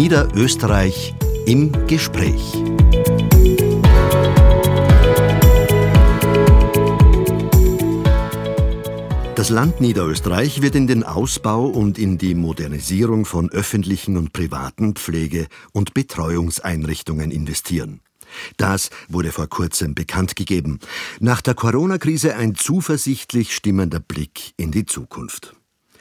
Niederösterreich im Gespräch. Das Land Niederösterreich wird in den Ausbau und in die Modernisierung von öffentlichen und privaten Pflege- und Betreuungseinrichtungen investieren. Das wurde vor kurzem bekannt gegeben. Nach der Corona-Krise ein zuversichtlich stimmender Blick in die Zukunft.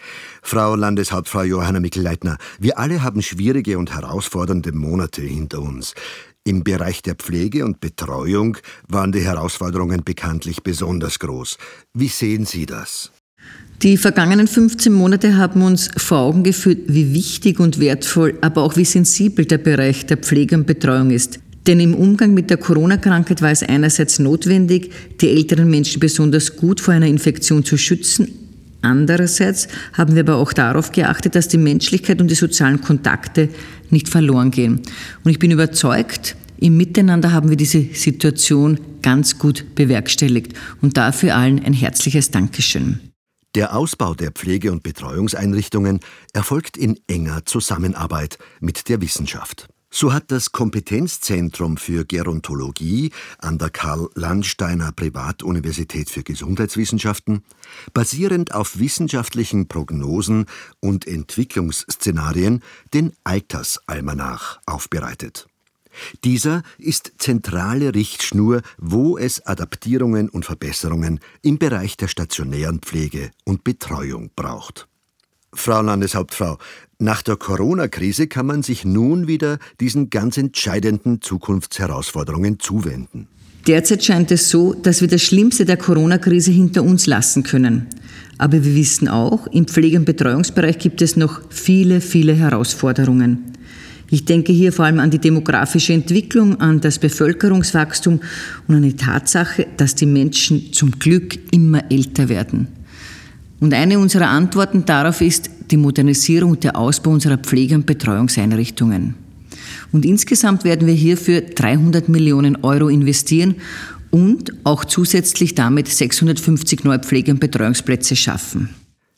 Frau Landeshauptfrau Johanna Mikl-Leitner, wir alle haben schwierige und herausfordernde Monate hinter uns. Im Bereich der Pflege und Betreuung waren die Herausforderungen bekanntlich besonders groß. Wie sehen Sie das? Die vergangenen 15 Monate haben uns vor Augen geführt, wie wichtig und wertvoll, aber auch wie sensibel der Bereich der Pflege und Betreuung ist. Denn im Umgang mit der Corona-Krankheit war es einerseits notwendig, die älteren Menschen besonders gut vor einer Infektion zu schützen. Andererseits haben wir aber auch darauf geachtet, dass die Menschlichkeit und die sozialen Kontakte nicht verloren gehen. Und ich bin überzeugt, im Miteinander haben wir diese Situation ganz gut bewerkstelligt. Und dafür allen ein herzliches Dankeschön. Der Ausbau der Pflege- und Betreuungseinrichtungen erfolgt in enger Zusammenarbeit mit der Wissenschaft. So hat das Kompetenzzentrum für Gerontologie an der Karl-Landsteiner Privatuniversität für Gesundheitswissenschaften, basierend auf wissenschaftlichen Prognosen und Entwicklungsszenarien, den Altersalmanach aufbereitet. Dieser ist zentrale Richtschnur, wo es Adaptierungen und Verbesserungen im Bereich der stationären Pflege und Betreuung braucht. Frau Landeshauptfrau, nach der Corona-Krise kann man sich nun wieder diesen ganz entscheidenden Zukunftsherausforderungen zuwenden. Derzeit scheint es so, dass wir das Schlimmste der Corona-Krise hinter uns lassen können. Aber wir wissen auch, im Pflege- und Betreuungsbereich gibt es noch viele, viele Herausforderungen. Ich denke hier vor allem an die demografische Entwicklung, an das Bevölkerungswachstum und an die Tatsache, dass die Menschen zum Glück immer älter werden. Und eine unserer Antworten darauf ist die Modernisierung und der Ausbau unserer Pflege- und Betreuungseinrichtungen. Und insgesamt werden wir hierfür 300 Millionen Euro investieren und auch zusätzlich damit 650 neue Pflege- und Betreuungsplätze schaffen.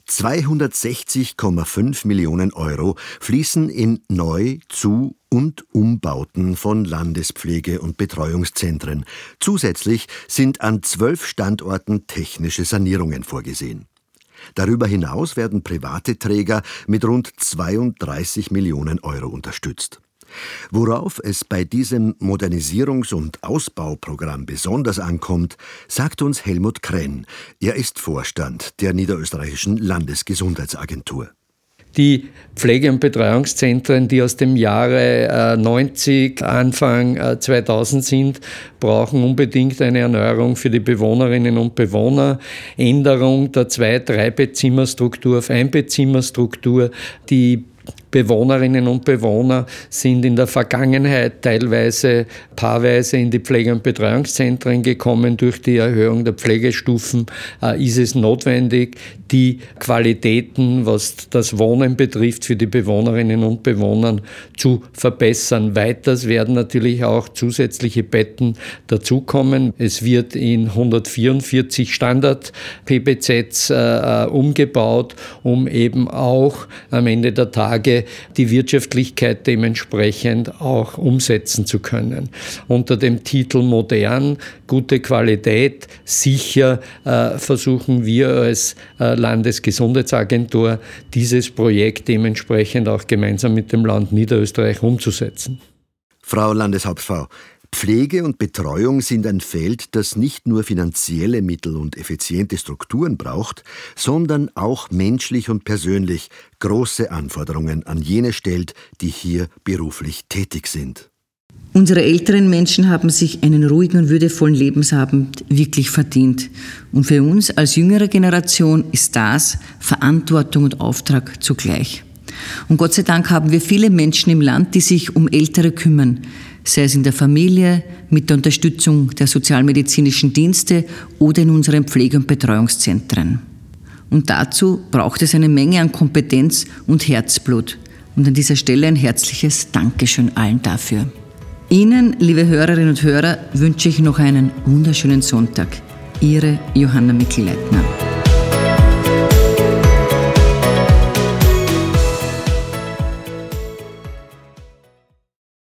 260,5 Millionen Euro fließen in Neu-, Zu- und Umbauten von Landespflege- und Betreuungszentren. Zusätzlich sind an 12 Standorten technische Sanierungen vorgesehen. Darüber hinaus werden private Träger mit rund 32 Millionen Euro unterstützt. Worauf es bei diesem Modernisierungs- und Ausbauprogramm besonders ankommt, sagt uns Helmut Krenn. Er ist Vorstand der Niederösterreichischen Landesgesundheitsagentur. Die Pflege- und Betreuungszentren, die aus dem Jahre 90, Anfang 2000 sind, brauchen unbedingt eine Erneuerung für die Bewohnerinnen und Bewohner, Änderung der 2-3-Bettzimmerstruktur auf Einbettzimmerstruktur. Die Bewohnerinnen und Bewohner sind in der Vergangenheit teilweise paarweise in die Pflege- und Betreuungszentren gekommen. Durch die Erhöhung der Pflegestufen ist es notwendig, die Qualitäten, was das Wohnen betrifft, für die Bewohnerinnen und Bewohner zu verbessern. Weiters werden natürlich auch zusätzliche Betten dazukommen. Es wird in 144 Standard-PBZs umgebaut, um eben auch am Ende der Tage die Wirtschaftlichkeit dementsprechend auch umsetzen zu können. Unter dem Titel modern, gute Qualität, sicher versuchen wir als Landesgesundheitsagentur dieses Projekt dementsprechend auch gemeinsam mit dem Land Niederösterreich umzusetzen. Frau Landeshauptfrau, Pflege und Betreuung sind ein Feld, das nicht nur finanzielle Mittel und effiziente Strukturen braucht, sondern auch menschlich und persönlich große Anforderungen an jene stellt, die hier beruflich tätig sind. Unsere älteren Menschen haben sich einen ruhigen und würdevollen Lebensabend wirklich verdient. Und für uns als jüngere Generation ist das Verantwortung und Auftrag zugleich. Und Gott sei Dank haben wir viele Menschen im Land, die sich um Ältere kümmern, sei es in der Familie, mit der Unterstützung der sozialmedizinischen Dienste oder in unseren Pflege- und Betreuungszentren. Und dazu braucht es eine Menge an Kompetenz und Herzblut. Und an dieser Stelle ein herzliches Dankeschön allen dafür. Ihnen, liebe Hörerinnen und Hörer, wünsche ich noch einen wunderschönen Sonntag. Ihre Johanna Mikl-Leitner.